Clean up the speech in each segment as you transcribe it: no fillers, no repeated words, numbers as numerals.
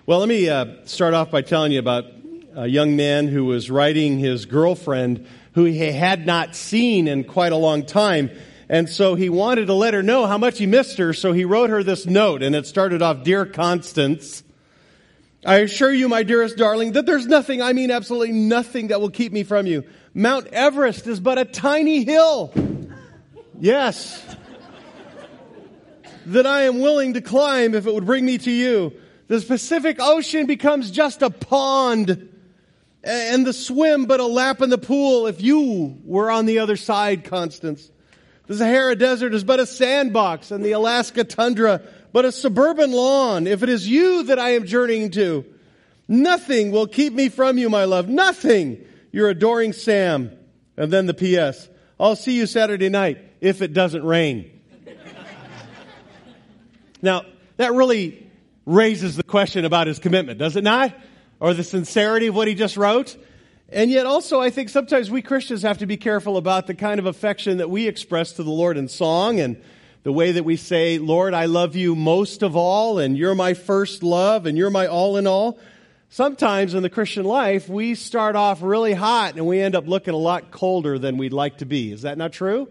Well, let me start off by telling you about a young man who was writing his girlfriend who he had not seen in quite a long time. And so he wanted to let her know how much he missed her, so he wrote her this note, and it started off, "Dear Constance, I assure you, my dearest darling, that there's nothing, I mean absolutely nothing that will keep me from you. Mount Everest is but a tiny hill. Yes. That I am willing to climb if it would bring me to you. The Pacific Ocean becomes just a pond, and the swim but a lap in the pool if you were on the other side, Constance. The Sahara Desert is but a sandbox, and the Alaska tundra but a suburban lawn if it is you that I am journeying to. Nothing will keep me from you, my love. Nothing. Your adoring Sam." And then the P.S. "I'll see you Saturday night if it doesn't rain." Now, that really raises the question about his commitment, does it not? Or the sincerity of what he just wrote? And yet also, I think sometimes we Christians have to be careful about the kind of affection that we express to the Lord in song and the way that we say, "Lord, I love you most of all, and you're my first love, and you're my all in all." Sometimes in the Christian life, we start off really hot and we end up looking a lot colder than we'd like to be. Is that not true?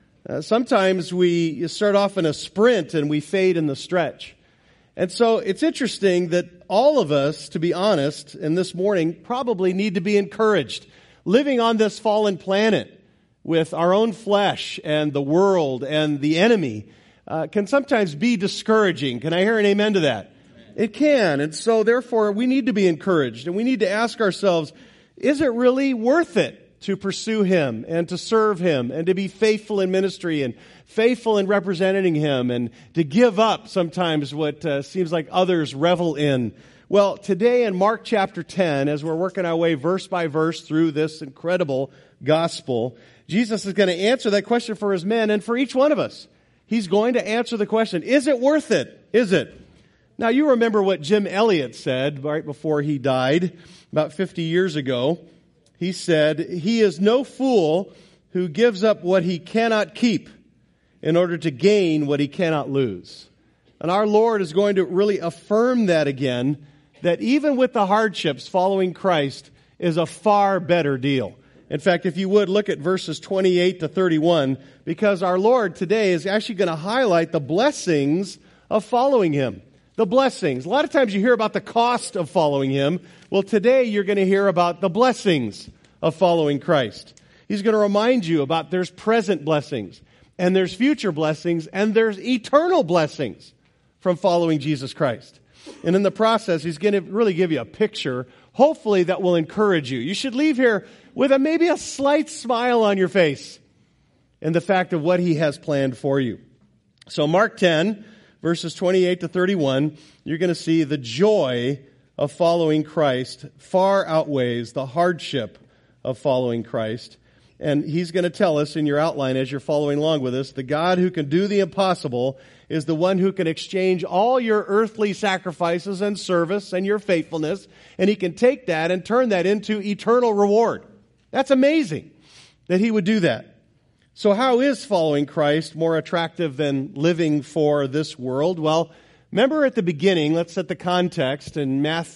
Sometimes we start off in a sprint and we fade in the stretch. And so it's interesting that all of us, to be honest, in this morning, probably need to be encouraged. Living on this fallen planet with our own flesh and the world and the enemy can sometimes be discouraging. Can I hear an amen to that? It can. And so therefore we need to be encouraged, and we need to ask ourselves, is it really worth it to pursue Him and to serve Him and to be faithful in ministry and faithful in representing Him and to give up sometimes what seems like others revel in? Well, today in Mark chapter 10, as we're working our way verse by verse through this incredible gospel, Jesus is going to answer that question for His men and for each one of us. He's going to answer the question, is it worth it? Is it? Now, you remember what Jim Elliot said right before he died about 50 years ago. He said, "He is no fool who gives up what he cannot keep in order to gain what he cannot lose." And our Lord is going to really affirm that again, that even with the hardships, following Christ is a far better deal. In fact, if you would, look at verses 28 to 31, because our Lord today is actually going to highlight the blessings of following Him. The blessings. A lot of times you hear about the cost of following Him. Well, today you're going to hear about the blessings of following Christ. He's going to remind you about there's present blessings, and there's future blessings, and there's eternal blessings from following Jesus Christ. And in the process, He's going to really give you a picture, hopefully that will encourage you. You should leave here with maybe a slight smile on your face in the fact of what He has planned for you. So Mark 10, verses 28 to 31, you're going to see the joy of following Christ far outweighs the hardship of following Christ. And He's going to tell us in your outline as you're following along with us, the God who can do the impossible is the one who can exchange all your earthly sacrifices and service and your faithfulness, and He can take that and turn that into eternal reward. That's amazing that He would do that. So how is following Christ more attractive than living for this world? Well, remember at the beginning, let's set the context in Mark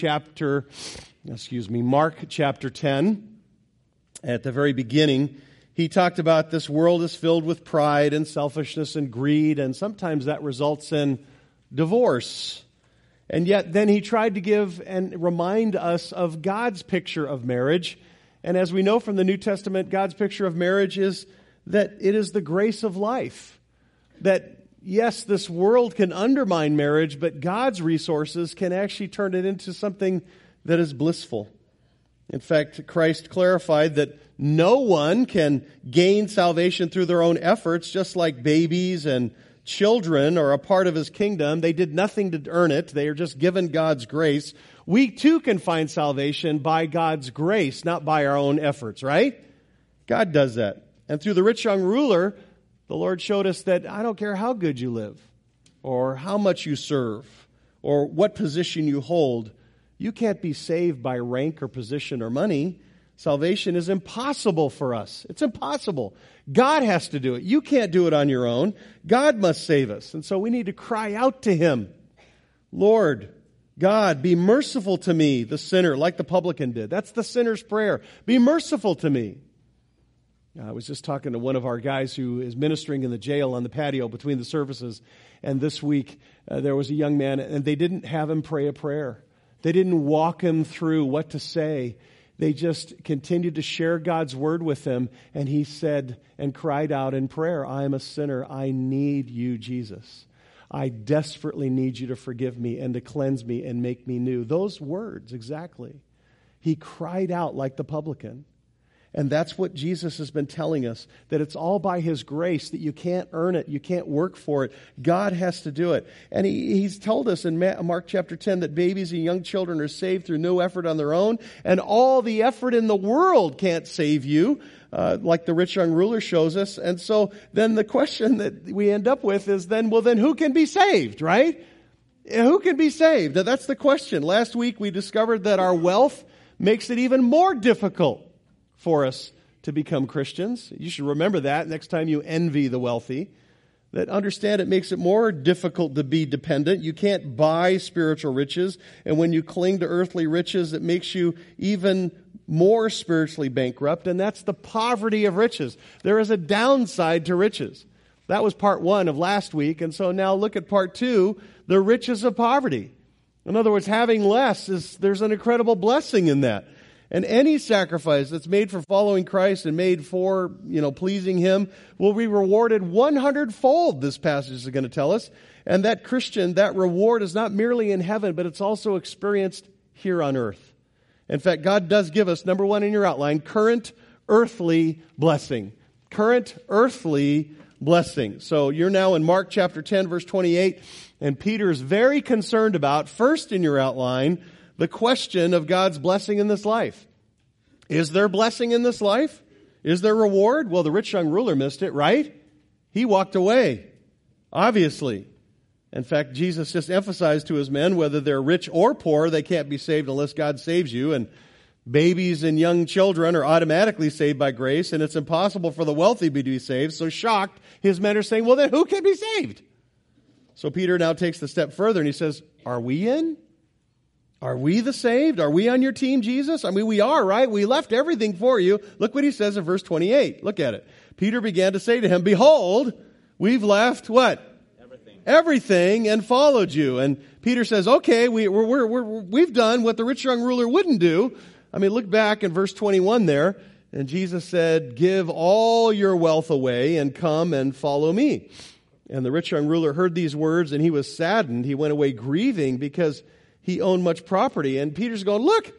chapter 10. At the very beginning, He talked about this world is filled with pride and selfishness and greed, and sometimes that results in divorce. And yet then He tried to give and remind us of God's picture of marriage. And as we know from the New Testament, God's picture of marriage is that it is the grace of life. That, yes, this world can undermine marriage, but God's resources can actually turn it into something that is blissful. In fact, Christ clarified that no one can gain salvation through their own efforts, just like babies and children are a part of His kingdom. They did nothing to earn it. They are just given God's grace. We too can find salvation by God's grace, not by our own efforts, right? God does that. And through the rich young ruler, the Lord showed us that I don't care how good you live, or how much you serve, or what position you hold, you can't be saved by rank or position or money. Salvation is impossible for us. It's impossible. God has to do it. You can't do it on your own. God must save us. And so we need to cry out to Him, Lord, God, be merciful to me, the sinner, like the publican did. That's the sinner's prayer. Be merciful to me. I was just talking to one of our guys who is ministering in the jail on the patio between the services. And this week, there was a young man, and they didn't have him pray a prayer. They didn't walk him through what to say. They just continued to share God's word with him. And he said and cried out in prayer, I am a sinner. I need you, Jesus. I desperately need you to forgive me and to cleanse me and make me new. Those words, exactly. He cried out like the publican. And that's what Jesus has been telling us, that it's all by His grace, that you can't earn it, you can't work for it. God has to do it. And He's told us in Mark chapter 10 that babies and young children are saved through no effort on their own, and all the effort in the world can't save you, like the rich young ruler shows us. And so then the question that we end up with is then who can be saved, right? Who can be saved? That's the question. Last week we discovered that our wealth makes it even more difficult for us to become Christians. You should remember that next time you envy the wealthy. That understand it makes it more difficult to be dependent. You can't buy spiritual riches. And when you cling to earthly riches, it makes you even more spiritually bankrupt. And that's the poverty of riches. There is a downside to riches. That was part 1 of last week. And so now look at part 2, the riches of poverty. In other words, having less, there's an incredible blessing in that. And any sacrifice that's made for following Christ and made for, pleasing Him will be rewarded 100-fold, this passage is going to tell us. And that Christian, that reward is not merely in heaven, but it's also experienced here on earth. In fact, God does give us, number 1 in your outline, current earthly blessing. Current earthly blessing. So you're now in Mark chapter 10, verse 28, and Peter's very concerned about, first in your outline, the question of God's blessing in this life. Is there blessing in this life? Is there reward? Well, the rich young ruler missed it, right? He walked away, obviously. In fact, Jesus just emphasized to His men, whether they're rich or poor, they can't be saved unless God saves you. And babies and young children are automatically saved by grace, and it's impossible for the wealthy to be saved. So shocked, His men are saying, well, then who can be saved? So Peter now takes the step further, and he says, are we in? Are we the saved? Are we on your team, Jesus? I mean, we are, right? We left everything for you. Look what he says in verse 28. Look at it. Peter began to say to him, behold, we've left what? Everything and followed you. And Peter says, okay, we've done what the rich young ruler wouldn't do. I mean, look back in verse 21 there. And Jesus said, give all your wealth away and come and follow me. And the rich young ruler heard these words and he was saddened. He went away grieving because he owned much property. And Peter's going, look,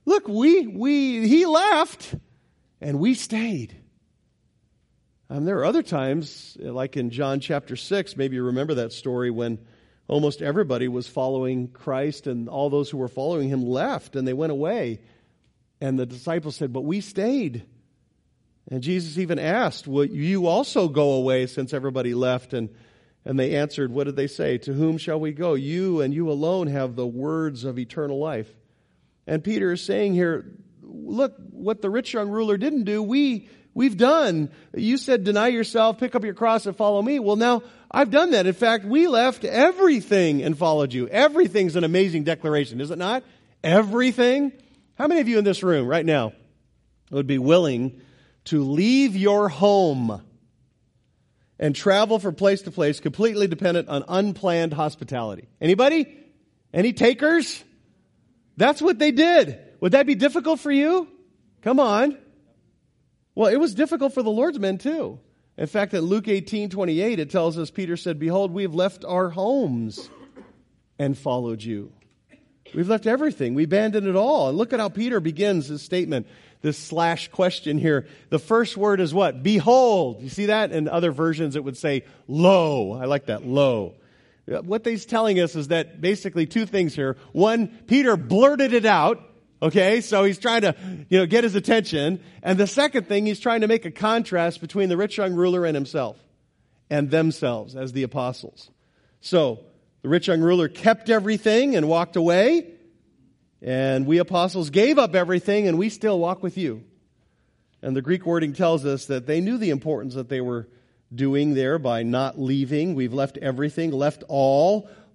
he left and we stayed. There are other times, like in John chapter 6, maybe you remember that story when almost everybody was following Christ and all those who were following Him left and they went away. And the disciples said, but we stayed. And Jesus even asked, will you also go away since everybody left? And they answered, what did they say? To whom shall we go? You and you alone have the words of eternal life. And Peter is saying here, look, what the rich young ruler didn't do, we've done. You said, deny yourself, pick up your cross and follow me. Well, now I've done that. In fact, we left everything and followed you. Everything's an amazing declaration, is it not? Everything. How many of you in this room right now would be willing to leave your home and travel from place to place, completely dependent on unplanned hospitality? Anybody? Any takers? That's what they did. Would that be difficult for you? Come on. Well, it was difficult for the Lord's men too. In fact, in Luke 18:28, it tells us, Peter said, behold, we have left our homes and followed you. We've left everything. We abandoned it all. And look at how Peter begins his statement, this slash question here. The first word is what? Behold. You see that? In other versions, it would say, lo. I like that, lo. What he's telling us is that basically two things here. One, Peter blurted it out. Okay, so he's trying to, get his attention. And the second thing, he's trying to make a contrast between the rich young ruler and himself and themselves as the apostles. So, the rich young ruler kept everything and walked away. And we apostles gave up everything and we still walk with you. And the Greek wording tells us that they knew the importance that they were doing there by not leaving. We've left everything, left all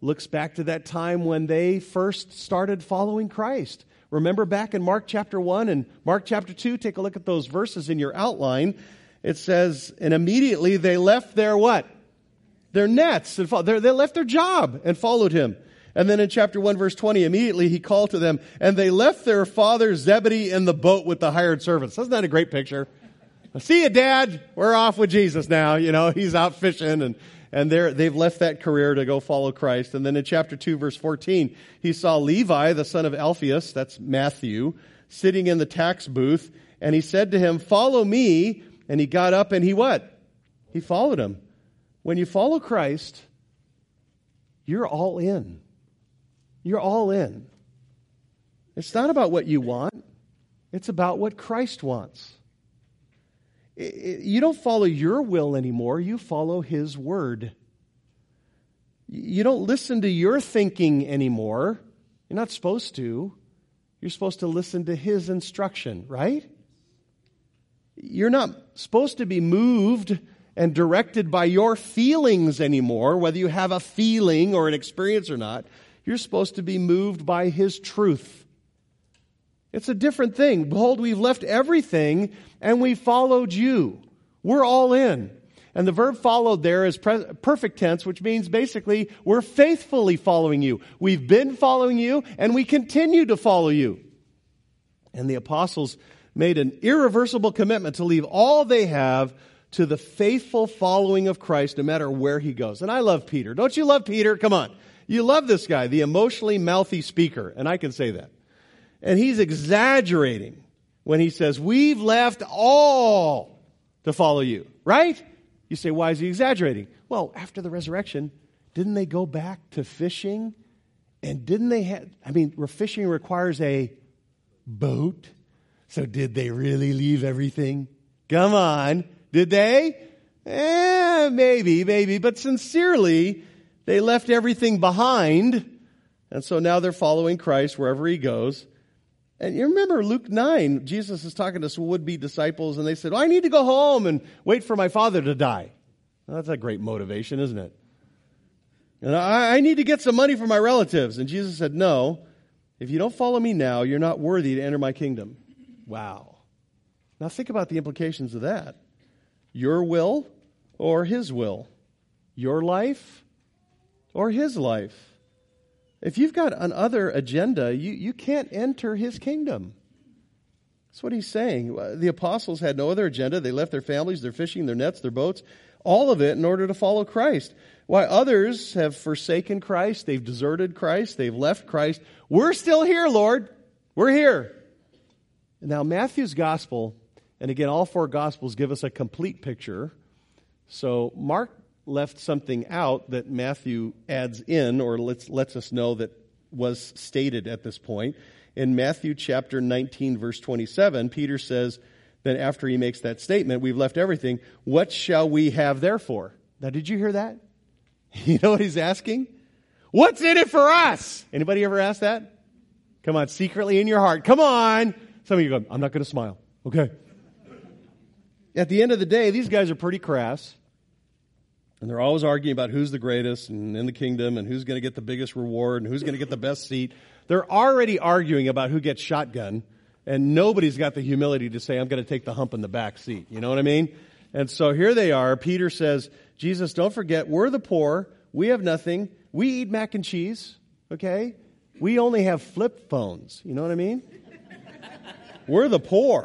looks back to that time when they first started following Christ. Remember back in Mark chapter 1 and Mark chapter 2, take a look at those verses in your outline. It says, and immediately they left their what? Their nets. And they left their job and followed him. And then in chapter 1, verse 20, immediately he called to them, and they left their father Zebedee in the boat with the hired servants. Isn't that a great picture? See you, Dad. We're off with Jesus now. He's out fishing, and they've left that career to go follow Christ. And then in chapter 2, verse 14, he saw Levi, the son of Alphaeus, that's Matthew, sitting in the tax booth, and he said to him, follow me. And he got up and he what? He followed him. When you follow Christ, you're all in. You're all in. It's not about what you want. It's about what Christ wants. You don't follow your will anymore. You follow His word. You don't listen to your thinking anymore. You're not supposed to. You're supposed to listen to His instruction, right? You're not supposed to be moved and directed by your feelings anymore, whether you have a feeling or an experience or not. You're supposed to be moved by His truth. It's a different thing. Behold, we've left everything and we followed you. We're all in. And the verb followed there is perfect tense, which means basically we're faithfully following you. We've been following you and we continue to follow you. And the apostles made an irreversible commitment to leave all they have to the faithful following of Christ no matter where He goes. And I love Peter. Don't you love Peter? Come on. You love this guy, the emotionally mouthy speaker. And I can say that. And he's exaggerating when he says, we've left all to follow you, right? You say, why is he exaggerating? Well, after the resurrection, didn't they go back to fishing? And didn't they fishing requires a boat. So did they really leave everything? Come on. Did they? Maybe. But sincerely, they left everything behind. And so now they're following Christ wherever He goes. And you remember Luke 9, Jesus is talking to some would-be disciples, and they said, I need to go home and wait for my father to die. Well, that's a great motivation, isn't it? And I need to get some money for my relatives. And Jesus said, no, if you don't follow me now, you're not worthy to enter my kingdom. Wow. Now think about the implications of that. Your will or His will? Your life or His life? If you've got another agenda, you can't enter His kingdom. That's what He's saying. The apostles had no other agenda. They left their families, their fishing, their nets, their boats, all of it in order to follow Christ. While others have forsaken Christ, they've deserted Christ, they've left Christ. We're still here, Lord. We're here. Now, Matthew's gospel, and again, all four gospels give us a complete picture. So Mark left something out that Matthew adds in or lets us know that was stated at this point. In Matthew chapter 19, verse 27, Peter says, then after he makes that statement, we've left everything, what shall we have therefore? Now, did you hear that? You know what he's asking? What's in it for us? Anybody ever ask that? Come on, secretly in your heart. Come on. Some of you go, I'm not going to smile. Okay. At the end of the day, these guys are pretty crass. And they're always arguing about who's the greatest and in the kingdom and who's going to get the biggest reward and who's going to get the best seat. They're already arguing about who gets shotgun, and nobody's got the humility to say, I'm going to take the hump in the back seat. You know what I mean? And so here they are. Peter says, Jesus, don't forget, we're the poor. We have nothing. We eat mac and cheese, okay? We only have flip phones. You know what I mean? We're the poor.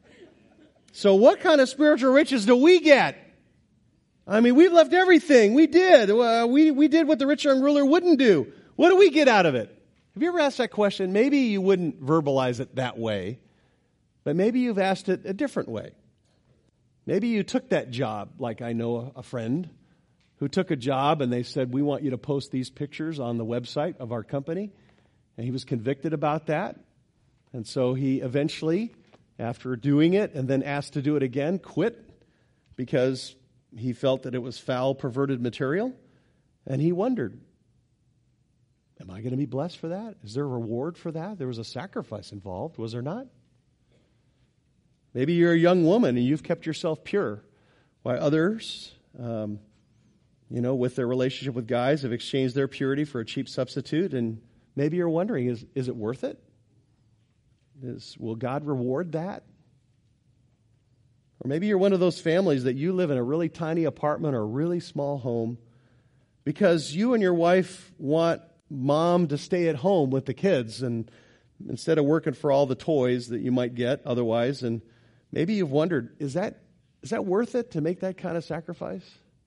So what kind of spiritual riches do we get? I mean, we've left everything. We did. We did what the rich young ruler wouldn't do. What do we get out of it? Have you ever asked that question? Maybe you wouldn't verbalize it that way, but maybe you've asked it a different way. Maybe you took that job, like I know a friend who took a job and they said, we want you to post these pictures on the website of our company. And he was convicted about that. And so he eventually, after doing it and then asked to do it again, quit because he felt that it was foul, perverted material. And he wondered, am I going to be blessed for that? Is there a reward for that? There was a sacrifice involved, was there not? Maybe you're a young woman and you've kept yourself pure, while others, with their relationship with guys, have exchanged their purity for a cheap substitute, and maybe you're wondering, is it worth it? Will God reward that? Or maybe you're one of those families that you live in a really tiny apartment or a really small home because you and your wife want mom to stay at home with the kids and instead of working for all the toys that you might get otherwise. And maybe you've wondered, is that worth it to make that kind of sacrifice?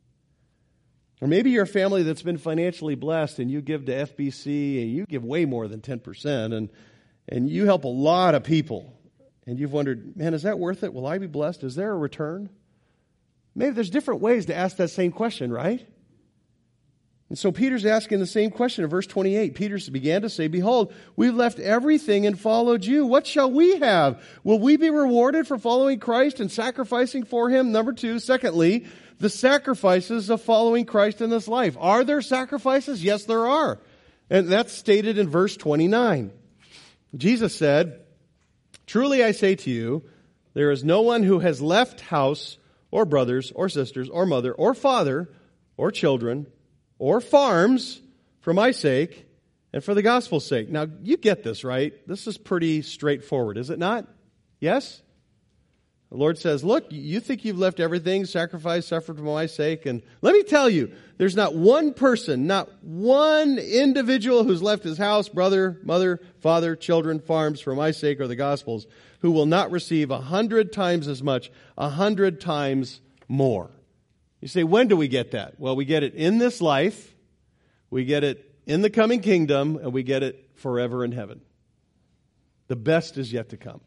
Or maybe you're a family that's been financially blessed and you give to FBC and you give way more than 10% and you help a lot of people. And you've wondered, man, is that worth it? Will I be blessed? Is there a return? Maybe there's different ways to ask that same question, right? And so Peter's asking the same question in verse 28. Peter began to say, behold, we've left everything and followed you. What shall we have? Will we be rewarded for following Christ and sacrificing for him? Number two, secondly, the sacrifices of following Christ in this life. Are there sacrifices? Yes, there are. And that's stated in verse 29. Jesus said, truly I say to you, there is no one who has left house or brothers or sisters or mother or father or children or farms for my sake and for the gospel's sake. Now, you get this, right? This is pretty straightforward, is it not? Yes? The Lord says, look, you think you've left everything, sacrificed, suffered for my sake, and let me tell you, there's not one person, not one individual who's left his house, brother, mother, father, children, farms for my sake or the gospel's, who will not receive 100 times as much, 100 times more. You say, when do we get that? Well, we get it in this life, we get it in the coming kingdom, and we get it forever in heaven. The best is yet to come.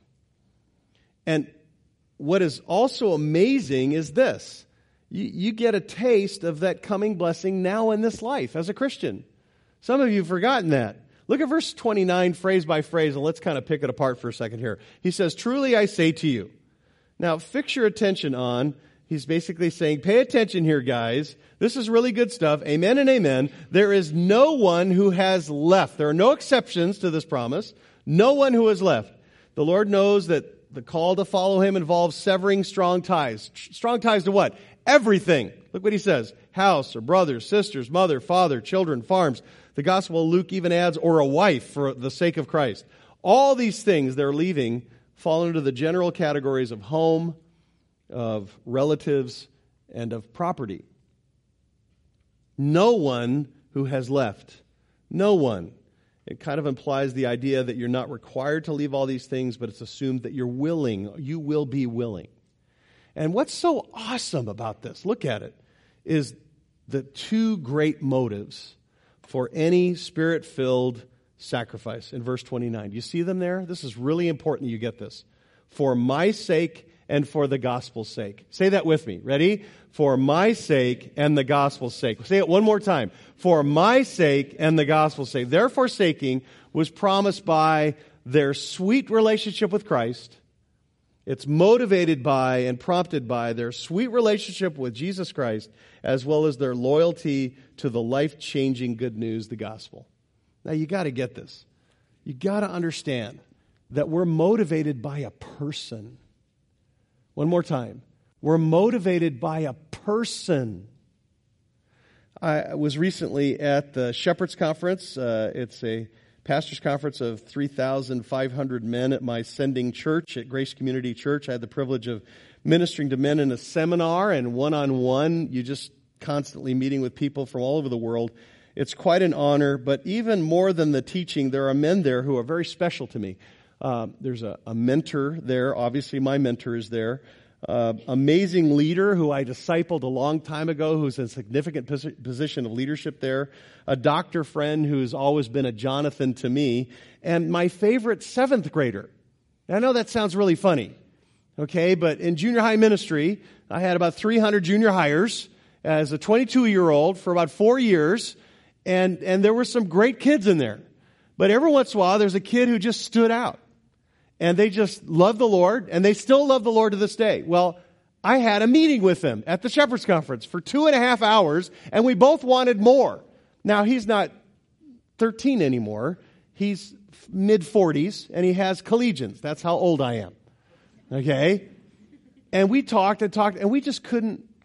And what is also amazing is this. You get a taste of that coming blessing now in this life as a Christian. Some of you have forgotten that. Look at verse 29 phrase by phrase, and let's kind of pick it apart for a second here. He says, truly I say to you. Now, fix your attention on, he's basically saying, pay attention here, guys. This is really good stuff. Amen and amen. There is no one who has left. There are no exceptions to this promise. No one who has left. The Lord knows that the call to follow him involves severing strong ties. Strong ties to what? Everything. Look what he says. House or brothers, sisters, mother, father, children, farms. The Gospel of Luke even adds, or a wife for the sake of Christ. All these things they're leaving fall into the general categories of home, of relatives, and of property. No one who has left. No one. It kind of implies the idea that you're not required to leave all these things, but it's assumed that you're willing. You will be willing. And what's so awesome about this, look at it, is the two great motives for any Spirit-filled sacrifice in verse 29. Do you see them there? This is really important that you get this. For my sake and for the gospel's sake. Say that with me. Ready? For my sake and the gospel's sake. Say it one more time. For my sake and the gospel's sake. Their forsaking was promised by their sweet relationship with Christ. It's motivated by and prompted by their sweet relationship with Jesus Christ, as well as their loyalty to the life-changing good news, the gospel. Now, you got to get this. You got to understand that we're motivated by a person. One more time. We're motivated by a person. I was recently at the Shepherd's Conference. It's a pastor's conference of 3,500 men at my sending church at Grace Community Church. I had the privilege of ministering to men in a seminar and one-on-one. You just constantly meeting with people from all over the world. It's quite an honor, but even more than the teaching, there are men there who are very special to me. There's a mentor there. Obviously, my mentor is there. Amazing leader who I discipled a long time ago, who's in a significant position of leadership there. A doctor friend who's always been a Jonathan to me. And my favorite seventh grader. I know that sounds really funny, okay? But in junior high ministry, I had about 300 junior hires as a 22-year-old for about 4 years. And there were some great kids in there. But every once in a while, there's a kid who just stood out. And they just love the Lord, and they still love the Lord to this day. Well, I had a meeting with them at the Shepherd's Conference for 2.5 hours, and we both wanted more. Now, he's not 13 anymore. He's mid-40s, and he has collegians. That's how old I am. Okay? And we talked, and we just couldn't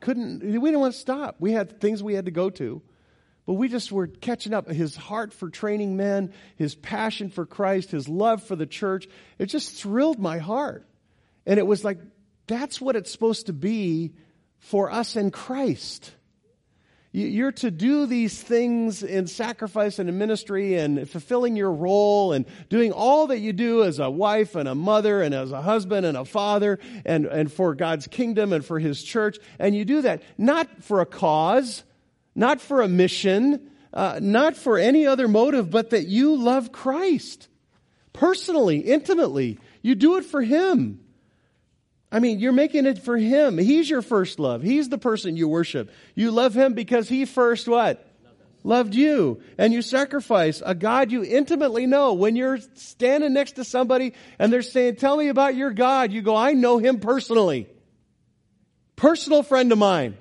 We didn't want to stop. We had things we had to go to. But we just were catching up. His heart for training men, his passion for Christ, his love for the church, it just thrilled my heart. And it was like, that's what it's supposed to be for us in Christ. You're to do these things in sacrifice and in ministry and fulfilling your role and doing all that you do as a wife and a mother and as a husband and a father and for God's kingdom and for his church. And you do that not for a cause, not for a mission, not for any other motive, but that you love Christ personally, intimately. You do it for him. I mean, you're making it for him. He's your first love. He's the person you worship. You love him because he first what? Loved you. And you sacrifice a God you intimately know. When you're standing next to somebody and they're saying, tell me about your God, you go, I know him personally. Personal friend of mine.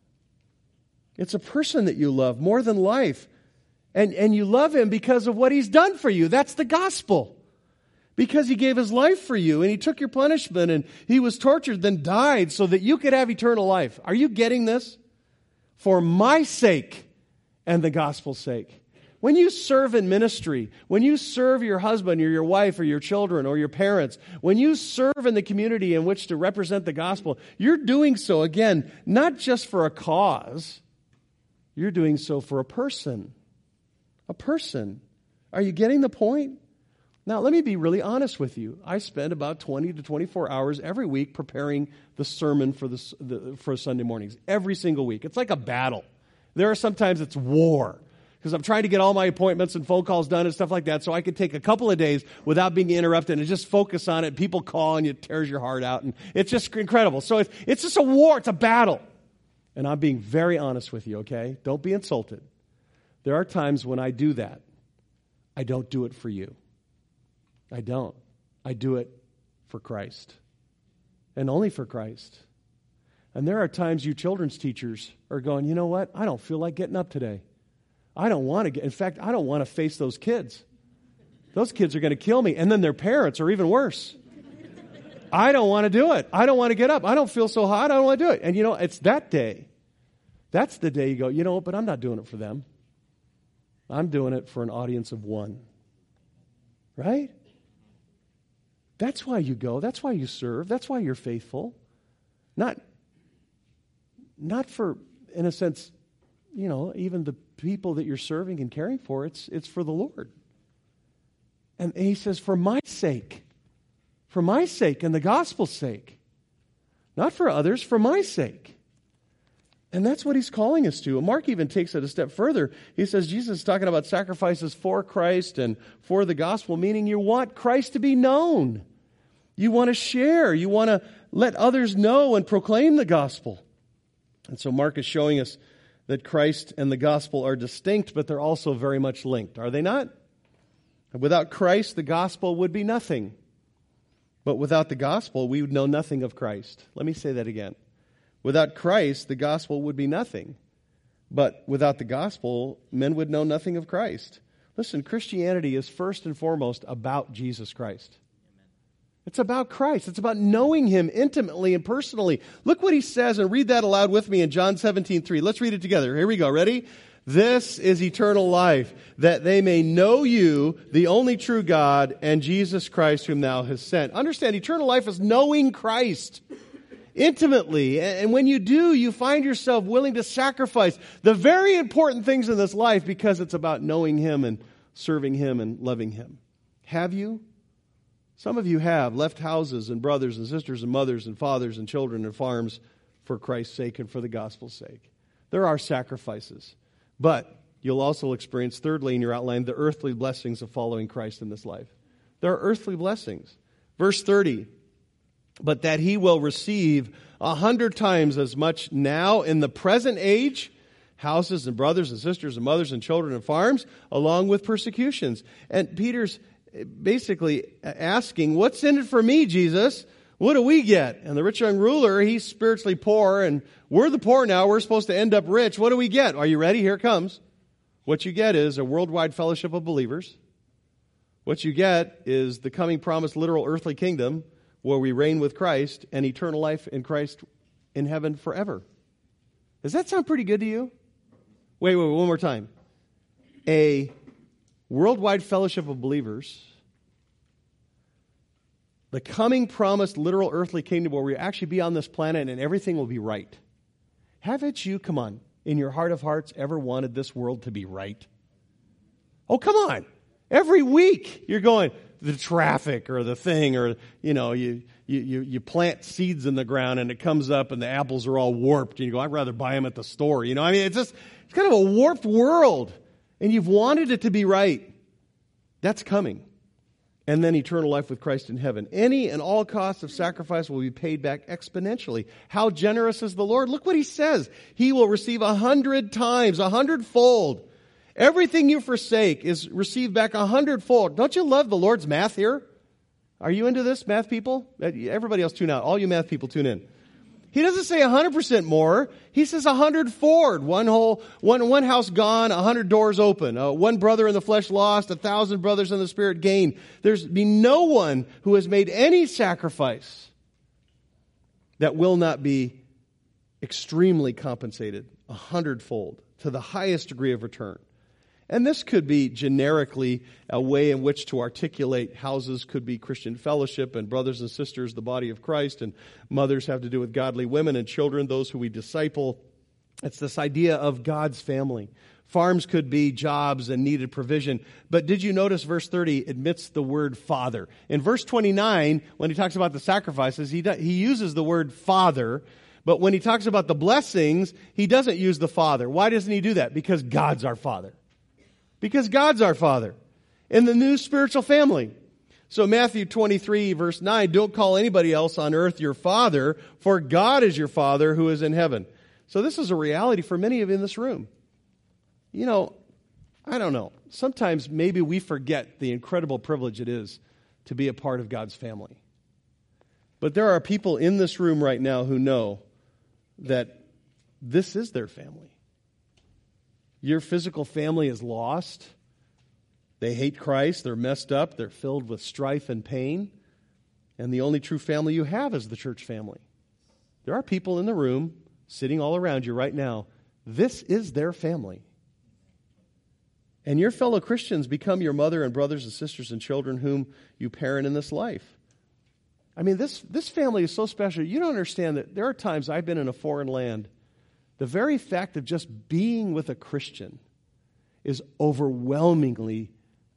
It's a person that you love more than life. And you love him because of what he's done for you. That's the gospel. Because he gave his life for you and he took your punishment and he was tortured, then died so that you could have eternal life. Are you getting this? For my sake and the gospel's sake. When you serve in ministry, when you serve your husband or your wife or your children or your parents, when you serve in the community in which to represent the gospel, you're doing so, again, not just for a cause. You're doing so for a person. A person. Are you getting the point? Now, let me be really honest with you. I spend about 20 to 24 hours every week preparing the sermon for Sunday mornings. Every single week. It's like a battle. There are sometimes it's war. Because I'm trying to get all my appointments and phone calls done and stuff like that so I could take a couple of days without being interrupted and just focus on it. People call and it tears your heart out. And it's just incredible. So it's just a war. It's a battle. And I'm being very honest with you, okay? Don't be insulted. There are times when I do that. I don't do it for you. I don't. I do it for Christ. And only for Christ. And there are times you children's teachers are going, you know what? I don't feel like getting up today. I don't want to get, in fact, I don't want to face those kids. Those kids are going to kill me. And then their parents are even worse. I don't want to do it. I don't want to get up. I don't feel so hot. I don't want to do it. And you know, it's that day. That's the day you go, you know what, but I'm not doing it for them. I'm doing it for an audience of one. Right? That's why you go. That's why you serve. That's why you're faithful. Not for, in a sense, you know, even the people that you're serving and caring for. It's for the Lord. And he says, for my sake and the gospel's sake. Not for others, for my sake. And that's what he's calling us to. And Mark even takes it a step further. He says Jesus is talking about sacrifices for Christ and for the gospel, meaning you want Christ to be known. You want to share. You want to let others know and proclaim the gospel. And so Mark is showing us that Christ and the gospel are distinct, but they're also very much linked. Are they not? Without Christ, the gospel would be nothing. But without the gospel, we would know nothing of Christ. Let me say that again. Without Christ, the gospel would be nothing. But without the gospel, men would know nothing of Christ. Listen, Christianity is first and foremost about Jesus Christ. It's about Christ. It's about knowing him intimately and personally. Look what he says, and read that aloud with me in John 17:3. Let's read it together. Here we go. Ready? This is eternal life, that they may know you, the only true God, and Jesus Christ whom thou hast sent. Understand, eternal life is knowing Christ intimately. And when you do, you find yourself willing to sacrifice the very important things in this life because it's about knowing him and serving him and loving him. Have you? Some of you have left houses and brothers and sisters and mothers and fathers and children and farms for Christ's sake and for the gospel's sake. There are sacrifices. But you'll also experience, thirdly in your outline, the earthly blessings of following Christ in this life. There are earthly blessings. Verse 30, but that he will receive 100 times as much now in the present age, houses and brothers and sisters and mothers and children and farms, along with persecutions. And Peter's basically asking, what's in it for me, Jesus? What do we get? And the rich young ruler, he's spiritually poor, and we're the poor now. We're supposed to end up rich. What do we get? Are you ready? Here it comes. What you get is a worldwide fellowship of believers. What you get is the coming promised literal earthly kingdom where we reign with Christ and eternal life in Christ in heaven forever. Does that sound pretty good to you? Wait, one more time. A worldwide fellowship of believers, the coming promised literal earthly kingdom where we actually be on this planet and everything will be right. Haven't you, come on, in your heart of hearts ever wanted this world to be right? Oh, come on. Every week you're going, the traffic or the thing, or, you plant seeds in the ground and it comes up and the apples are all warped and you go, I'd rather buy them at the store. It's kind of a warped world and you've wanted it to be right. That's coming. And then eternal life with Christ in heaven. Any and all costs of sacrifice will be paid back exponentially. How generous is the Lord? Look what he says. He will receive 100 times, 100-fold. Everything you forsake is received back 100-fold. Don't you love the Lord's math here? Are you into this, math people? Everybody else tune out. All you math people tune in. He doesn't say 100% more. He says 100-fold. One house gone, 100 doors open. One brother in the flesh lost, 1,000 brothers in the spirit gained. There's been no one who has made any sacrifice that will not be extremely compensated 100-fold to the highest degree of return. And this could be generically a way in which to articulate houses could be Christian fellowship and brothers and sisters, the body of Christ, and mothers have to do with godly women and children, those who we disciple. It's this idea of God's family. Farms could be jobs and needed provision. But did you notice verse 30 admits the word father? In verse 29, when he talks about the sacrifices, he uses the word father. But when he talks about the blessings, he doesn't use the father. Why doesn't he do that? Because God's our father. Because God's our Father in the new spiritual family. So Matthew 23 verse 9, don't call anybody else on earth your father, for God is your Father who is in heaven. So this is a reality for many of you in this room. I don't know. Sometimes maybe we forget the incredible privilege it is to be a part of God's family. But there are people in this room right now who know that this is their family. Your physical family is lost. They hate Christ. They're messed up. They're filled with strife and pain. And the only true family you have is the church family. There are people in the room sitting all around you right now. This is their family. And your fellow Christians become your mother and brothers and sisters and children whom you parent in this life. I mean, this family is so special. You don't understand that there are times I've been in a foreign land. The very fact of just being with a Christian is overwhelmingly,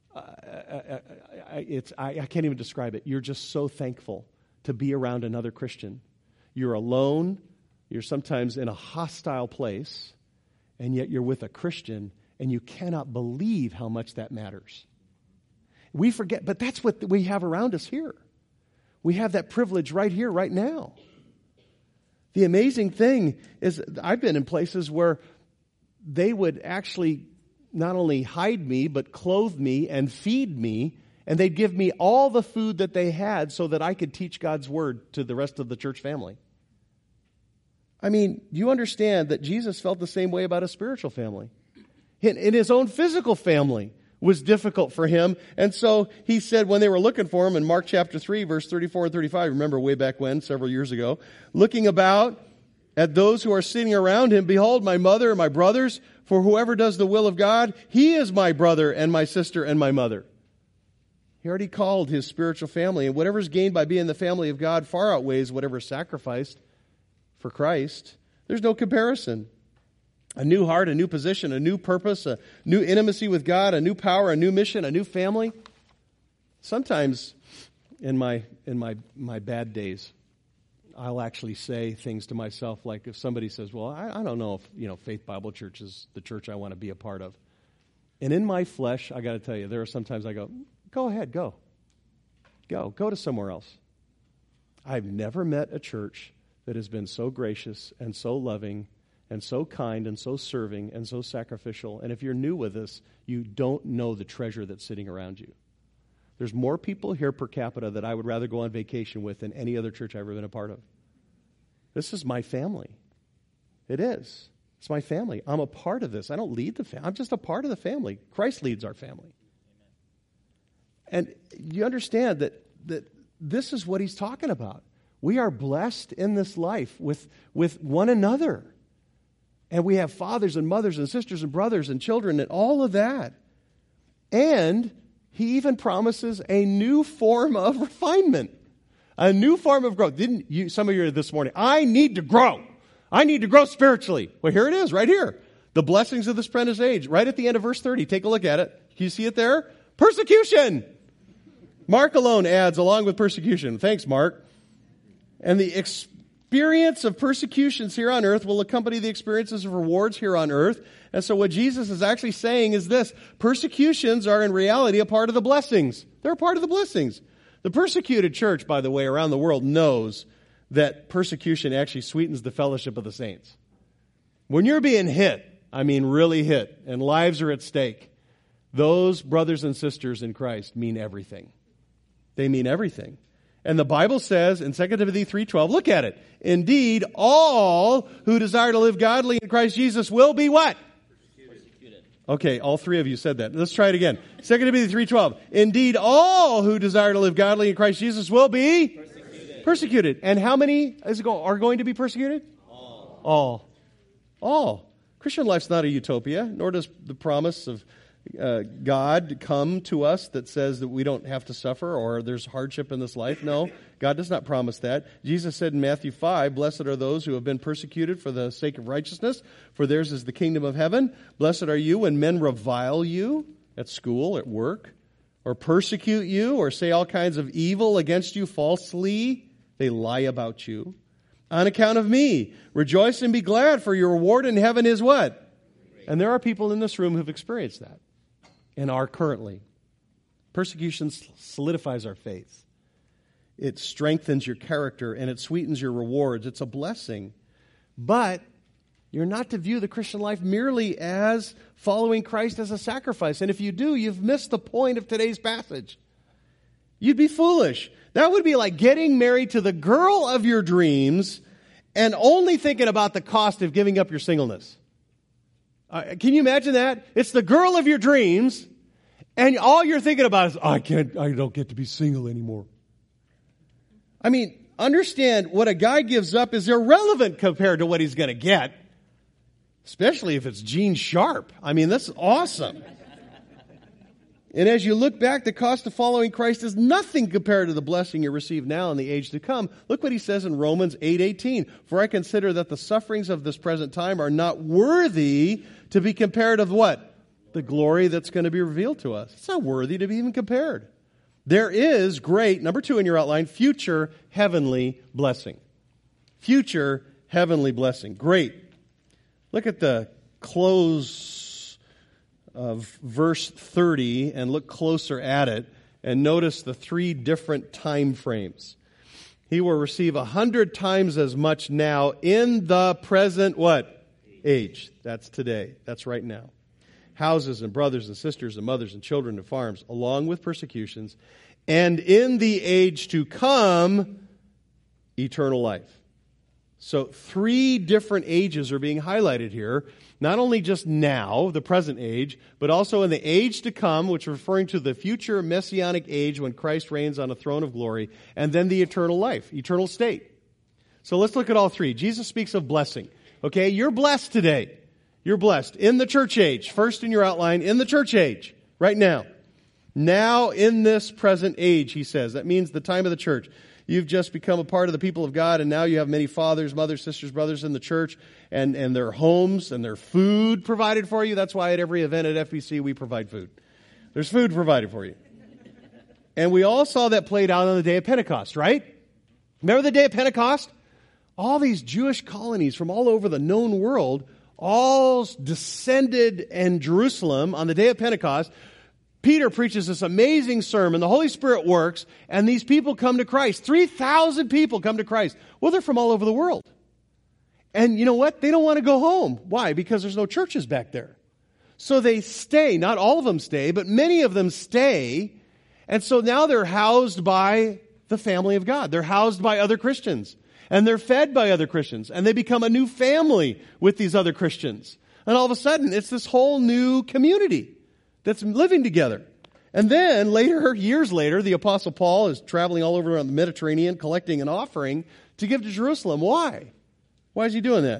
I can't even describe it. You're just so thankful to be around another Christian. You're alone. You're sometimes in a hostile place, and yet you're with a Christian, and you cannot believe how much that matters. We forget, but that's what we have around us here. We have that privilege right here, right now. The amazing thing is I've been in places where they would actually not only hide me, but clothe me and feed me, and they'd give me all the food that they had so that I could teach God's word to the rest of the church family. I mean, you understand that Jesus felt the same way about his spiritual family. In his own physical family was difficult for him. And so he said when they were looking for him in Mark chapter 3, verse 34 and 35, remember way back when, several years ago, looking about at those who are sitting around him, behold, my mother and my brothers, for whoever does the will of God, he is my brother and my sister and my mother. He already called his spiritual family, and whatever is gained by being the family of God far outweighs whatever is sacrificed for Christ. There's no comparison. A new heart, a new position, a new purpose, a new intimacy with God, a new power, a new mission, a new family. Sometimes in my bad days, I'll actually say things to myself like if somebody says, well, I don't know if Faith Bible Church is the church I want to be a part of. And in my flesh, I got to tell you, there are sometimes I go ahead, go to somewhere else. I've never met a church that has been so gracious and so loving and so kind and so serving and so sacrificial. And if you're new with us, you don't know the treasure that's sitting around you. There's more people here per capita that I would rather go on vacation with than any other church I've ever been a part of. This is my family. It is. It's my family. I'm a part of this. I don't lead the family. I'm just a part of the family. Christ leads our family. And you understand that this is what he's talking about. We are blessed in this life with one another. And we have fathers and mothers and sisters and brothers and children and all of that. And he even promises a new form of refinement, a new form of growth. Didn't you, some of you this morning, I need to grow. I need to grow spiritually. Well, here it is, right here. The blessings of this present age, right at the end of verse 30. Take a look at it. Can you see it there? Persecution. Mark alone adds, along with persecution. Thanks, Mark. And the experience of persecutions here on earth will accompany the experiences of rewards here on earth. And so what Jesus is actually saying is this: persecutions are in reality a part of the blessings. They're a part of the blessings. The persecuted church, by the way, around the world knows that persecution actually sweetens the fellowship of the saints. When you're being hit, I mean really hit, and lives are at stake, those brothers and sisters in Christ mean everything. They mean everything. And the Bible says in 2 Timothy 3:12, look at it. Indeed, all who desire to live godly in Christ Jesus will be what? Persecuted. Okay, all three of you said that. Let's try it again. 2 Timothy 3:12. Indeed, all who desire to live godly in Christ Jesus will be persecuted. And how many are going to be persecuted? All. Christian life's not a utopia, nor does the promise of God come to us that says that we don't have to suffer or there's hardship in this life. No, God does not promise that. Jesus said in Matthew 5, blessed are those who have been persecuted for the sake of righteousness, for theirs is the kingdom of heaven. Blessed are you when men revile you at school, at work, or persecute you, or say all kinds of evil against you falsely. They lie about you. On account of me, rejoice and be glad, for your reward in heaven is what? And there are people in this room who've experienced that and are currently. Persecution solidifies our faith. It strengthens your character and it sweetens your rewards. It's a blessing. But you're not to view the Christian life merely as following Christ as a sacrifice. And if you do, you've missed the point of today's passage. You'd be foolish. That would be like getting married to the girl of your dreams and only thinking about the cost of giving up your singleness. Can you imagine that? It's the girl of your dreams, and all you're thinking about is, I don't get to be single anymore. I mean, understand what a guy gives up is irrelevant compared to what he's going to get, especially if it's Gene Sharp. I mean, that's awesome. And as you look back, the cost of following Christ is nothing compared to the blessing you receive now in the age to come. Look what he says in Romans 8:18. For I consider that the sufferings of this present time are not worthy to be compared with what? The glory that's going to be revealed to us. It's not worthy to be even compared. There is great, number 2 in your outline, future heavenly blessing. Future heavenly blessing. Great. Look at the close of verse 30 and look closer at it and notice the 3 different time frames. He will receive 100 times as much now in the present what? Age. That's today. That's right now. Houses and brothers and sisters and mothers and children and farms, along with persecutions, and in the age to come, eternal life. So 3 different ages are being highlighted here. Not only just now, the present age, but also in the age to come, which is referring to the future messianic age when Christ reigns on a throne of glory, and then the eternal life, eternal state. So let's look at all 3. Jesus speaks of blessing. Okay, you're blessed today. You're blessed in the church age. First in your outline, in the church age, right now. Now in this present age, he says. That means the time of the church. You've just become a part of the people of God, and now you have many fathers, mothers, sisters, brothers in the church, and their homes and their food provided for you. That's why at every event at FBC we provide food. There's food provided for you. And we all saw that played out on the day of Pentecost, right? Remember the day of Pentecost? All these Jewish colonies from all over the known world all descended in Jerusalem on the day of Pentecost. Peter preaches this amazing sermon. The Holy Spirit works, and these people come to Christ. 3,000 people come to Christ. Well, they're from all over the world. And you know what? They don't want to go home. Why? Because there's no churches back there. So they stay. Not all of them stay, but many of them stay. And so now they're housed by the family of God. They're housed by other Christians. And they're fed by other Christians. And they become a new family with these other Christians. And all of a sudden, it's this whole new community that's living together. And then later, years later, the Apostle Paul is traveling all over around the Mediterranean, collecting an offering to give to Jerusalem. Why? Why is he doing that?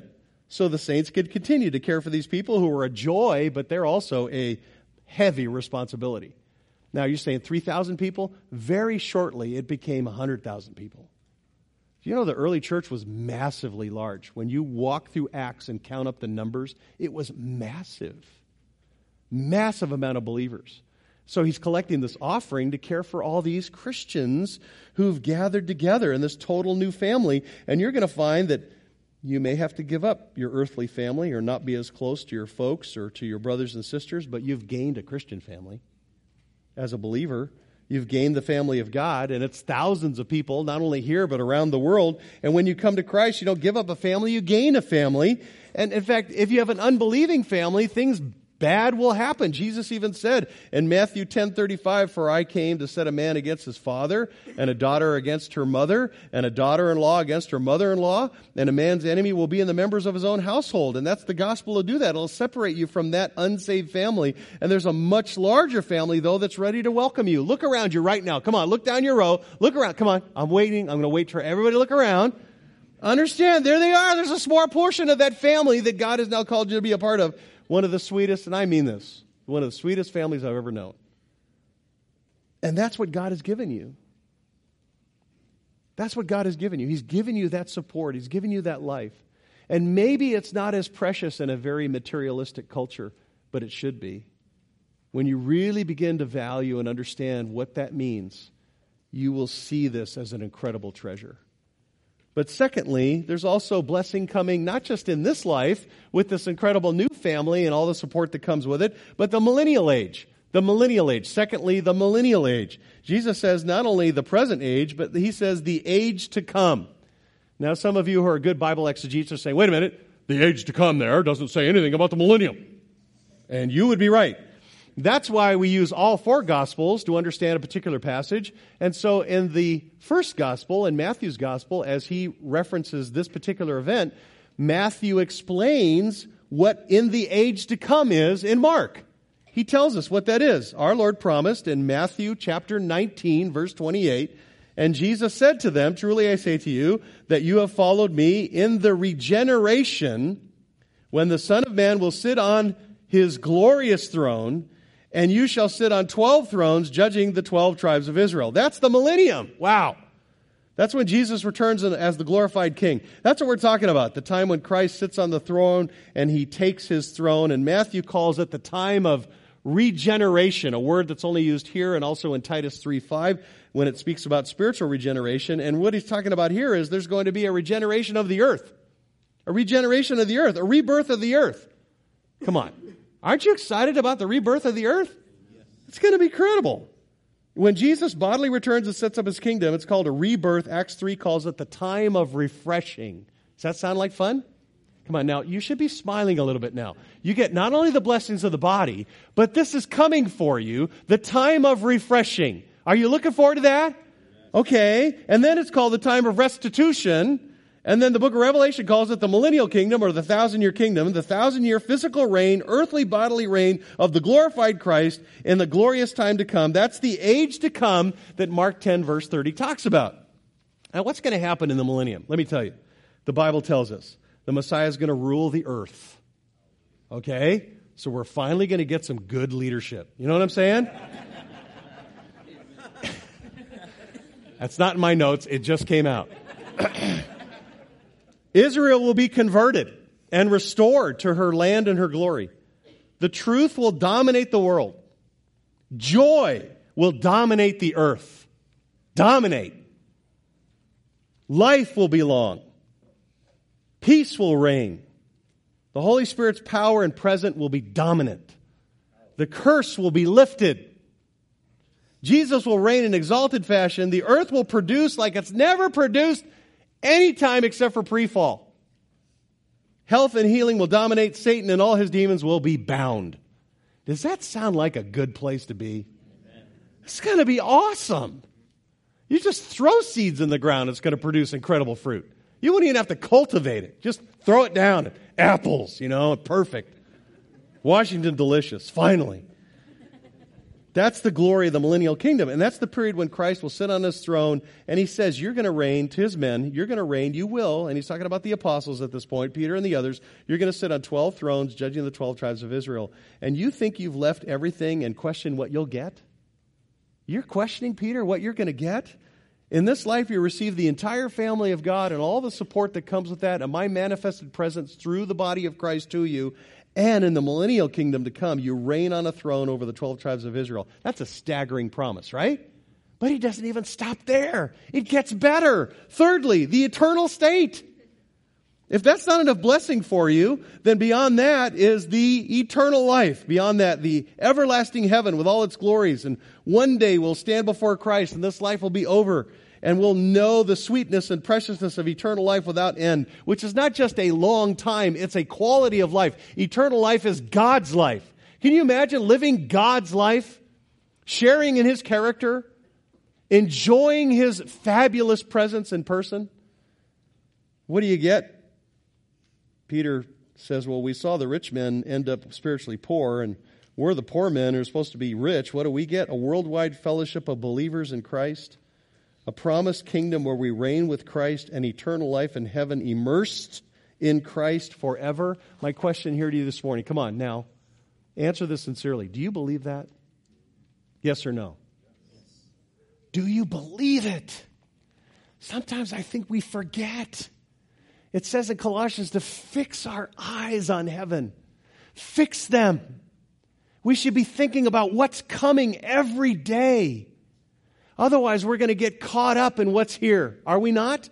so the saints could continue to care for these people who are a joy, but they're also a heavy responsibility. Now, you're saying 3,000 people? Very shortly, it became 100,000 people. You know, the early church was massively large. When you walk through Acts and count up the numbers, it was massive. Massive amount of believers. So he's collecting this offering to care for all these Christians who've gathered together in this total new family. And you're going to find that you may have to give up your earthly family or not be as close to your folks or to your brothers and sisters, but you've gained a Christian family. As a believer, you've gained the family of God, and it's thousands of people, not only here, but around the world. And when you come to Christ, you don't give up a family, you gain a family. And in fact, if you have an unbelieving family, things bad will happen. Jesus even said in Matthew 10:35, "For I came to set a man against his father, and a daughter against her mother, and a daughter-in-law against her mother-in-law, and a man's enemy will be in the members of his own household." And that's the gospel will do that. It'll separate you from that unsaved family. And there's a much larger family, though, that's ready to welcome you. Look around you right now. Come on, look down your row. Look around. Come on. I'm waiting. I'm going to wait for everybody to look around. Understand, there they are. There's a small portion of that family that God has now called you to be a part of. One of the sweetest, and I mean this, one of the sweetest families I've ever known. And that's what God has given you. That's what God has given you. He's given you that support. He's given you that life. And maybe it's not as precious in a very materialistic culture, but it should be. When you really begin to value and understand what that means, you will see this as an incredible treasure. But secondly, there's also blessing coming not just in this life with this incredible new family and all the support that comes with it, but the millennial age. The millennial age. Secondly, the millennial age. Jesus says not only the present age, but he says the age to come. Now, some of you who are good Bible exegetes are saying, wait a minute, the age to come there doesn't say anything about the millennium. And you would be right. That's why we use all four Gospels to understand a particular passage. And so in the first Gospel, in Matthew's Gospel, as he references this particular event, Matthew explains what in the age to come is in Mark. He tells us what that is. Our Lord promised in Matthew chapter 19, verse 28, "And Jesus said to them, Truly I say to you, that you have followed me in the regeneration, when the Son of Man will sit on his glorious throne, and you shall sit on 12 thrones, judging the 12 tribes of Israel." That's the millennium. Wow. That's when Jesus returns as the glorified king. That's what we're talking about, the time when Christ sits on the throne and he takes his throne. And Matthew calls it the time of regeneration, a word that's only used here and also in Titus 3:5 when it speaks about spiritual regeneration. And what he's talking about here is there's going to be a regeneration of the earth. A regeneration of the earth, a rebirth of the earth. Come on. Aren't you excited about the rebirth of the earth? It's going to be incredible. When Jesus bodily returns and sets up his kingdom, it's called a rebirth. Acts 3 calls it the time of refreshing. Does that sound like fun? Come on, now, you should be smiling a little bit now. You get not only the blessings of the body, but this is coming for you, the time of refreshing. Are you looking forward to that? Okay. And then it's called the time of restitution. And then the book of Revelation calls it the millennial kingdom or the 1,000-year kingdom, the 1,000-year physical reign, earthly bodily reign of the glorified Christ in the glorious time to come. That's the age to come that Mark 10 verse 30 talks about. Now, what's going to happen in the millennium? Let me tell you. The Bible tells us the Messiah is going to rule the earth. Okay? So we're finally going to get some good leadership. You know what I'm saying? That's not in my notes. It just came out. Israel will be converted and restored to her land and her glory. The truth will dominate the world. Joy will dominate the earth. Dominate. Life will be long. Peace will reign. The Holy Spirit's power and presence will be dominant. The curse will be lifted. Jesus will reign in exalted fashion. The earth will produce like it's never produced any time except for pre-fall. Health and healing will dominate. Satan and all his demons will be bound. Does that sound like a good place to be? Amen. It's going to be awesome. You just throw seeds in the ground, it's going to produce incredible fruit. You wouldn't even have to cultivate it. Just throw it down. Apples, perfect. Washington delicious, finally. That's the glory of the millennial kingdom. And that's the period when Christ will sit on his throne and he says, you're going to reign to his men. You're going to reign. You will. And he's talking about the apostles at this point, Peter and the others. You're going to sit on 12 thrones judging the 12 tribes of Israel. And you think you've left everything and question what you'll get? You're questioning, Peter, what you're going to get? In this life, you receive the entire family of God and all the support that comes with that and my manifested presence through the body of Christ to you. And in the millennial kingdom to come, you reign on a throne over the 12 tribes of Israel. That's a staggering promise, right? But he doesn't even stop there. It gets better. Thirdly, the eternal state. If that's not enough blessing for you, then beyond that is the eternal life. Beyond that, the everlasting heaven with all its glories. And one day we'll stand before Christ and this life will be over. And we'll know the sweetness and preciousness of eternal life without end, which is not just a long time, it's a quality of life. Eternal life is God's life. Can you imagine living God's life, sharing in his character, enjoying his fabulous presence in person? What do you get? Peter says, well, we saw the rich men end up spiritually poor, and we're the poor men who are supposed to be rich. What do we get? A worldwide fellowship of believers in Christ. A promised kingdom where we reign with Christ and eternal life in heaven, immersed in Christ forever. My question here to you this morning, come on now, answer this sincerely. Do you believe that? Yes or no? Yes. Do you believe it? Sometimes I think we forget. It says in Colossians to fix our eyes on heaven. Fix them. We should be thinking about what's coming every day. Otherwise, we're going to get caught up in what's here. Are we not?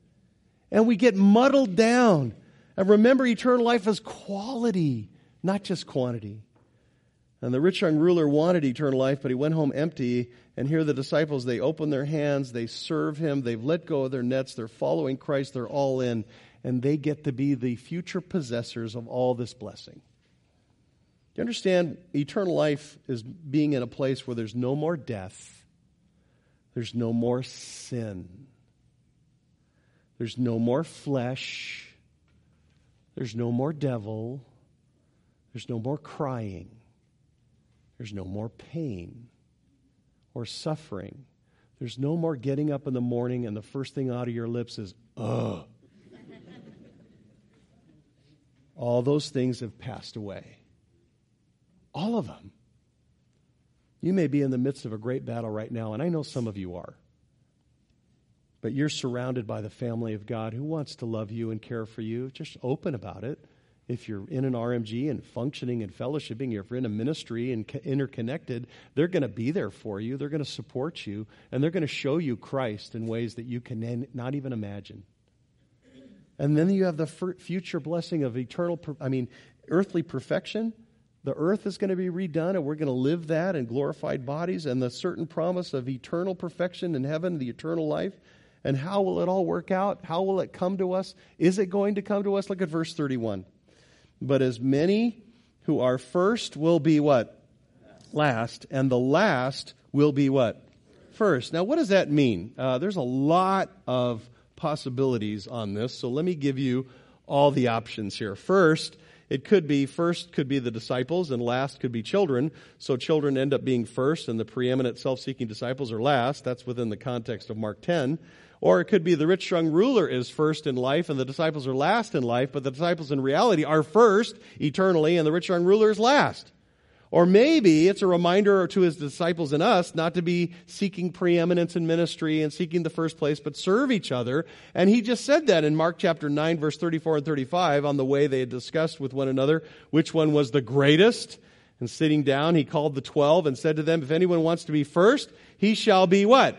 And we get muddled down. And remember, eternal life is quality, not just quantity. And the rich young ruler wanted eternal life, but he went home empty. And here the disciples, they open their hands, they serve him, they've let go of their nets, they're following Christ, they're all in. And they get to be the future possessors of all this blessing. Do you understand? Eternal life is being in a place where there's no more death. There's no more sin. There's no more flesh. There's no more devil. There's no more crying. There's no more pain or suffering. There's no more getting up in the morning and the first thing out of your lips is, ugh. All those things have passed away. All of them. You may be in the midst of a great battle right now, and I know some of you are. But you're surrounded by the family of God who wants to love you and care for you. Just open about it. If you're in an RMG and functioning and fellowshipping, if you're in a ministry and interconnected, they're going to be there for you. They're going to support you, and they're going to show you Christ in ways that you can not even imagine. And then you have the future blessing of earthly perfection. The earth is going to be redone, and we're going to live that in glorified bodies, and the certain promise of eternal perfection in heaven, the eternal life. And how will it all work out? How will it come to us? Is it going to come to us? Look at verse 31. But as many who are first will be what? Last. And the last will be what? First. Now, what does that mean? There's a lot of possibilities on this, so let me give you all the options here. First could be the disciples, and last could be children. So children end up being first, and the preeminent self-seeking disciples are last. That's within the context of Mark 10. Or it could be the rich young ruler is first in life, and the disciples are last in life, but the disciples in reality are first eternally, and the rich young ruler is last. Or maybe it's a reminder to his disciples and us not to be seeking preeminence in ministry and seeking the first place, but serve each other. And he just said that in Mark chapter 9, verse 34 and 35, on the way they had discussed with one another which one was the greatest. And sitting down, he called the 12 and said to them, if anyone wants to be first, he shall be what?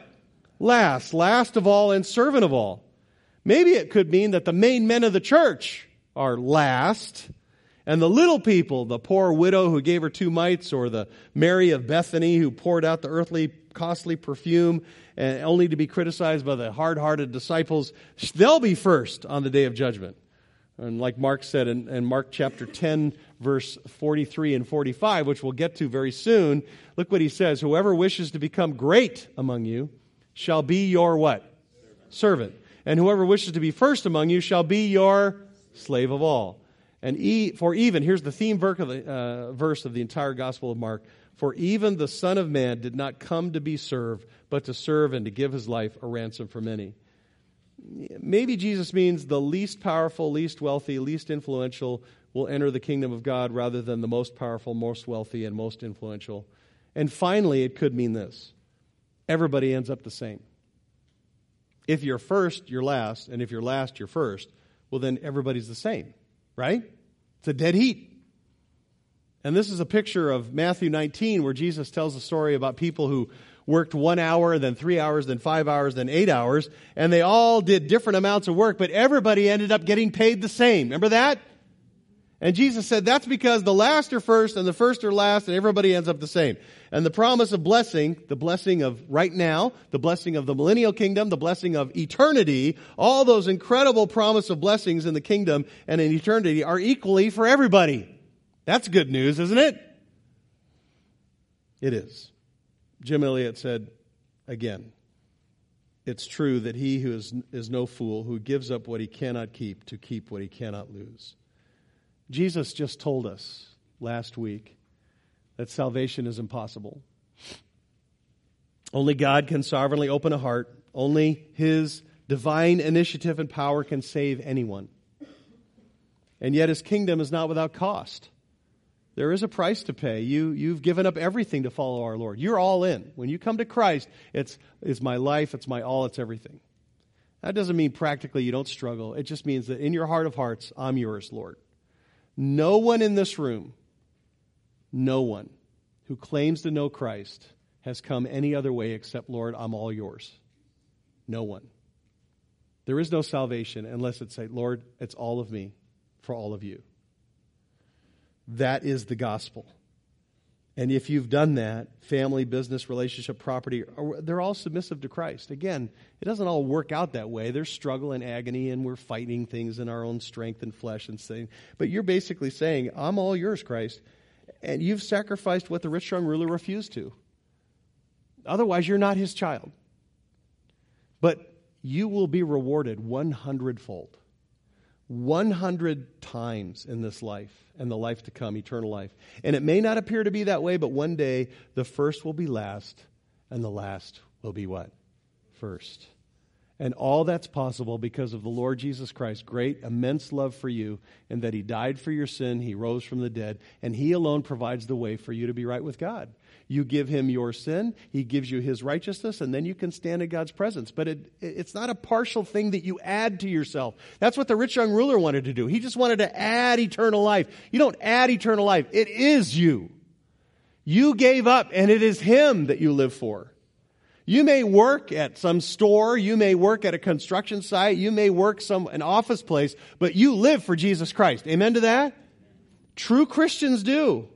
Last of all and servant of all. Maybe it could mean that the main men of the church are last, and the little people, the poor widow who gave her 2 mites, or the Mary of Bethany who poured out the earthly costly perfume, and only to be criticized by the hard-hearted disciples, they'll be first on the day of judgment. And like Mark said in Mark chapter 10, verse 43 and 45, which we'll get to very soon, look what he says. Whoever wishes to become great among you shall be your what? Servant. And whoever wishes to be first among you shall be your slave of all. And for even, here's the theme verse of the entire Gospel of Mark, For even the Son of Man did not come to be served, but to serve and to give his life a ransom for many. Maybe Jesus means the least powerful, least wealthy, least influential will enter the kingdom of God rather than the most powerful, most wealthy, and most influential. And finally, it could mean this. Everybody ends up the same. If you're first, you're last, and if you're last, you're first, well then everybody's the same, right? It's a dead heat. And this is a picture of Matthew 19 where Jesus tells a story about people who worked 1 hour, then 3 hours, then 5 hours, then 8 hours, and they all did different amounts of work, but everybody ended up getting paid the same. Remember that? And Jesus said that's because the last are first and the first are last and everybody ends up the same. And the promise of blessing, the blessing of right now, the blessing of the millennial kingdom, the blessing of eternity, all those incredible promise of blessings in the kingdom and in eternity are equally for everybody. That's good news, isn't it? It is. Jim Elliot said, again, it's true that he who is no fool, who gives up what he cannot keep to keep what he cannot lose. Jesus just told us last week that salvation is impossible. Only God can sovereignly open a heart. Only his divine initiative and power can save anyone. And yet his kingdom is not without cost. There is a price to pay. You've given up everything to follow our Lord. You're all in. When you come to Christ, it's my life, it's my all, it's everything. That doesn't mean practically you don't struggle. It just means that in your heart of hearts, I'm yours, Lord. No one in this room, no one who claims to know Christ has come any other way except, Lord, I'm all yours. No one. There is no salvation unless it's say, Lord, it's all of me for all of you. That is the gospel. And if you've done that, family, business, relationship, property, they're all submissive to Christ. Again, it doesn't all work out that way. There's struggle and agony, and we're fighting things in our own strength and flesh and saying, but you're basically saying, I'm all yours, Christ. And you've sacrificed what the rich young ruler refused to. Otherwise, you're not his child. But you will be rewarded 100-fold. 100 times in this life and the life to come, eternal life. And it may not appear to be that way, but one day the first will be last and the last will be what? First. And all that's possible because of the Lord Jesus Christ's great, immense love for you, and that he died for your sin, he rose from the dead, and he alone provides the way for you to be right with God. You give him your sin, he gives you his righteousness, and then you can stand in God's presence. But it's not a partial thing that you add to yourself. That's what the rich young ruler wanted to do. He just wanted to add eternal life. You don't add eternal life. It is you. You gave up, and it is him that you live for. You may work at some store, you may work at a construction site, you may work an office place, but you live for Jesus Christ. Amen to that? True Christians do.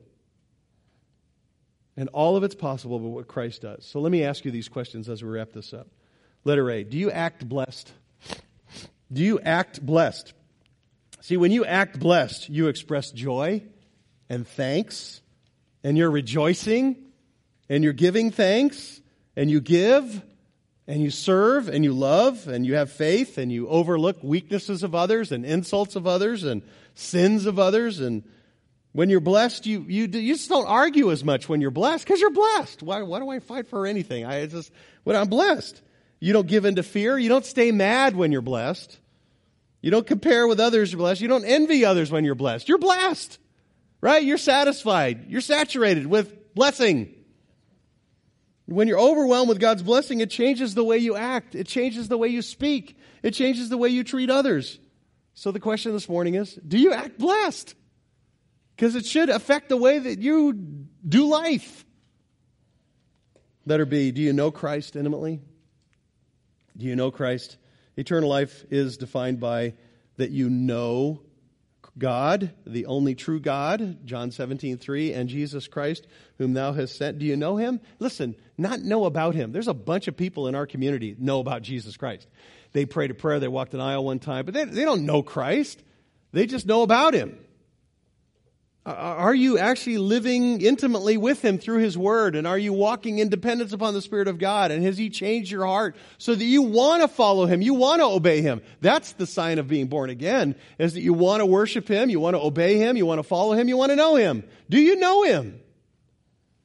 And all of it's possible by what Christ does. So let me ask you these questions as we wrap this up. Letter A, do you act blessed? Do you act blessed? See, when you act blessed, you express joy and thanks, and you're rejoicing, and you're giving thanks, and you give, and you serve, and you love, and you have faith, and you overlook weaknesses of others, and insults of others, and sins of others. And when you're blessed, you just don't argue as much when you're blessed, because you're blessed. Why do I fight for anything? When I'm blessed. You don't give in to fear. You don't stay mad when you're blessed. You don't compare with others you're blessed. You don't envy others when you're blessed. You're blessed, right? You're satisfied. You're saturated with blessing. When you're overwhelmed with God's blessing, it changes the way you act. It changes the way you speak. It changes the way you treat others. So the question this morning is, do you act blessed? Because it should affect the way that you do life. Letter B, do you know Christ intimately? Do you know Christ? Eternal life is defined by that you know God, the only true God, John 17:3, and Jesus Christ, whom thou hast sent. Do you know him? Listen, not know about him. There's a bunch of people in our community that know about Jesus Christ. They prayed a prayer, they walked an aisle one time, but they don't know Christ. They just know about him. Are you actually living intimately with him through his word? And are you walking in dependence upon the Spirit of God? And has he changed your heart so that you want to follow him? You want to obey him. That's the sign of being born again, is that you want to worship him, you want to obey him, you want to follow him, you want to know him. Do you know him?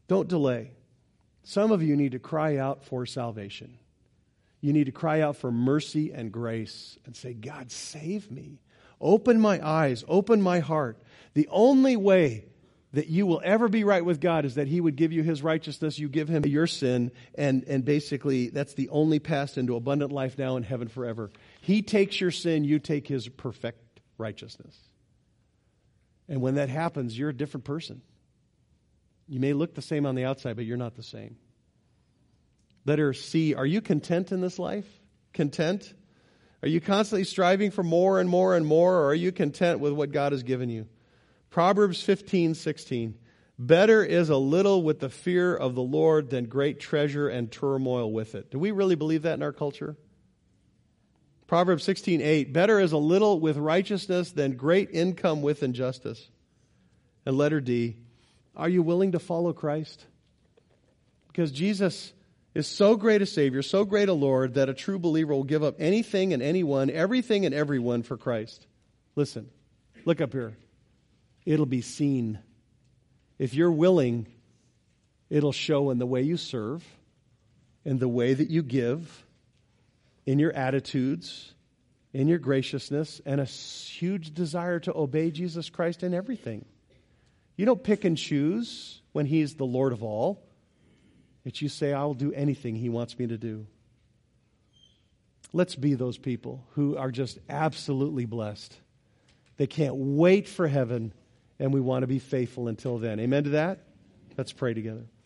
Don't delay. Some of you need to cry out for salvation. You need to cry out for mercy and grace and say, God, save me. Open my eyes. Open my heart. The only way that you will ever be right with God is that He would give you His righteousness, you give Him your sin, and basically that's the only path into abundant life now in heaven forever. He takes your sin, you take His perfect righteousness. And when that happens, you're a different person. You may look the same on the outside, but you're not the same. Letter C, are you content in this life? Content? Are you constantly striving for more and more and more, or are you content with what God has given you? Proverbs 15:16. Better is a little with the fear of the Lord than great treasure and turmoil with it. Do we really believe that in our culture? Proverbs 16:8. Better is a little with righteousness than great income with injustice. And letter D. Are you willing to follow Christ? Because Jesus is so great a Savior, so great a Lord, that a true believer will give up anything and anyone, everything and everyone for Christ. Listen, look up here. It'll be seen. If you're willing, it'll show in the way you serve, in the way that you give, in your attitudes, in your graciousness, and a huge desire to obey Jesus Christ in everything. You don't pick and choose when He's the Lord of all. It's you say, I'll do anything He wants me to do. Let's be those people who are just absolutely blessed. They can't wait for heaven, and we want to be faithful until then. Amen to that? Let's pray together.